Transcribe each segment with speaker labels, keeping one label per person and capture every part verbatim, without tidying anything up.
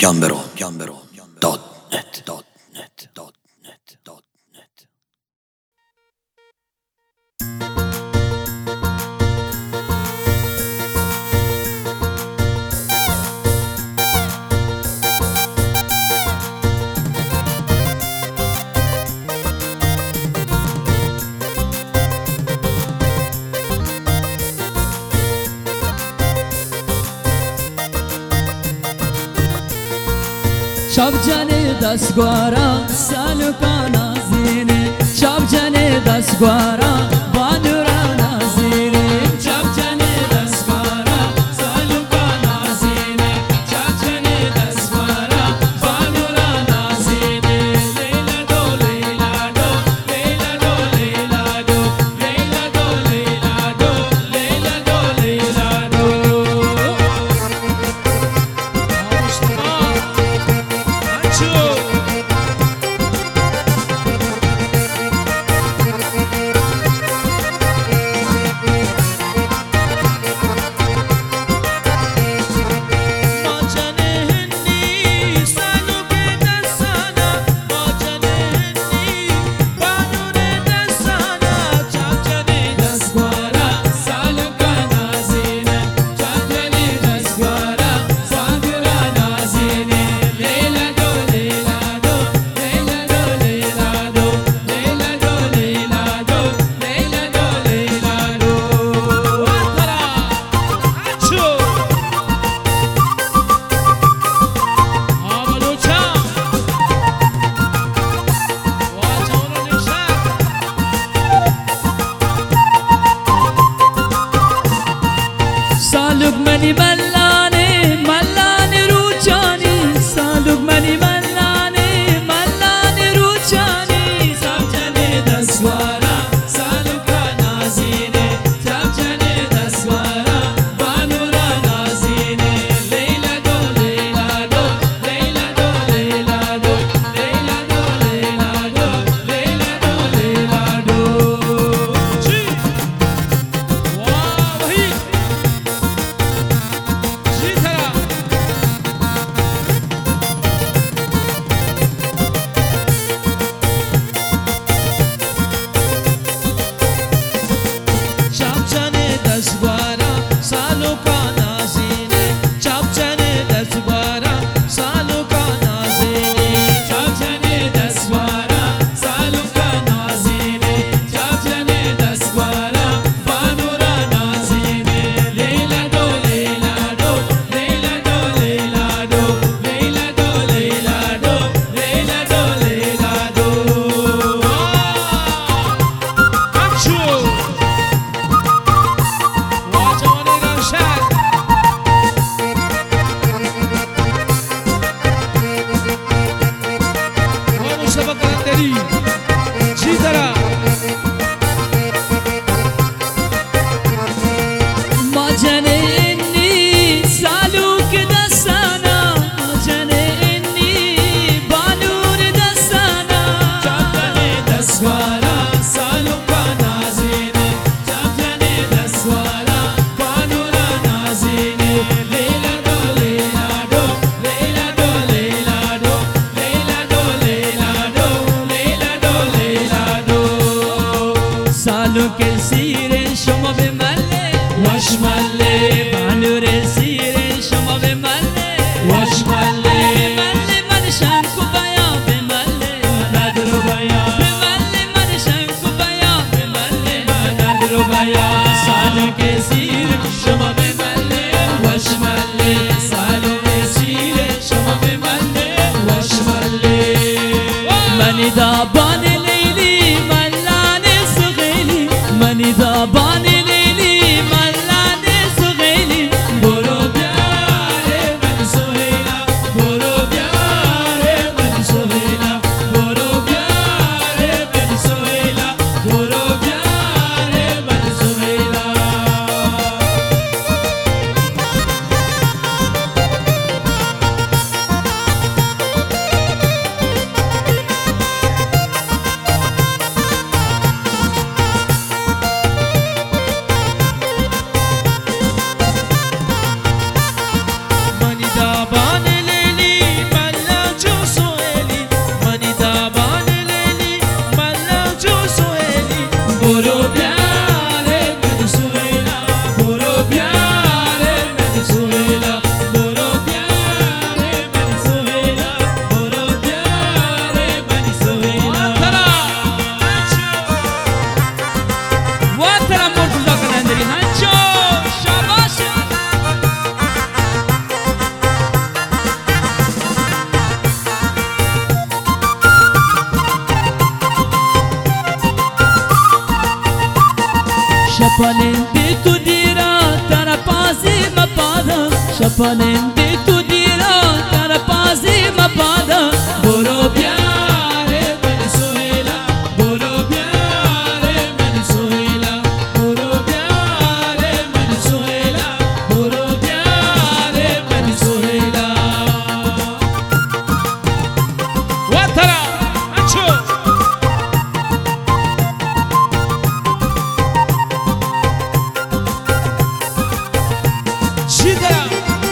Speaker 1: گامبرو گامبرو دات نت دات نت دات نت دات نت.
Speaker 2: شب جنه دستگوارا سالکا نازینه، شب جنه دستگوارا بانورا نازینه، شب جنه دستگوارا سالکا نازینه، شب جنه دستگوارا بانورا نازینه. لیلا دو لیلا دو لیلا دو لیلا دو لیلا دو لیلا دو لیلا دو لیلا دو. شپالندی تو دیرا تر پازی مپادا شپالندی تو دیرا تر پازی مپادا برو بیاره من سهیلا برو بیاره من سهیلا برو بیاره من سهیلا برو بیاره من سهیلا
Speaker 3: واترا انشو شدرا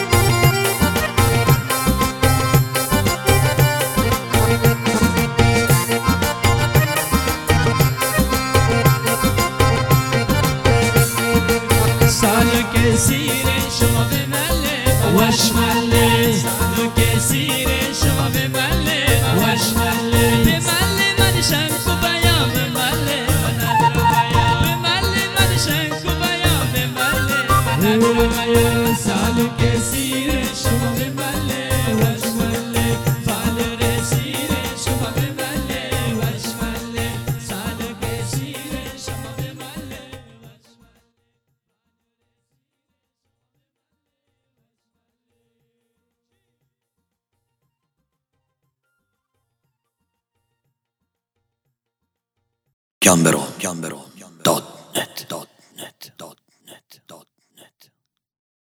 Speaker 2: سالو کسیره شما به مله وش مله سالو کسیره شما به مله وش مله به مله من شنکو بیا به مله من ادرو بیا به مله من شنکو بیا به مله من ادرو بیا سالو کسیره شما به مله وش مله فال رسیره شما به مله وش مله سالو کسیره شما به مله وش مله
Speaker 1: Gambero, gambero, dot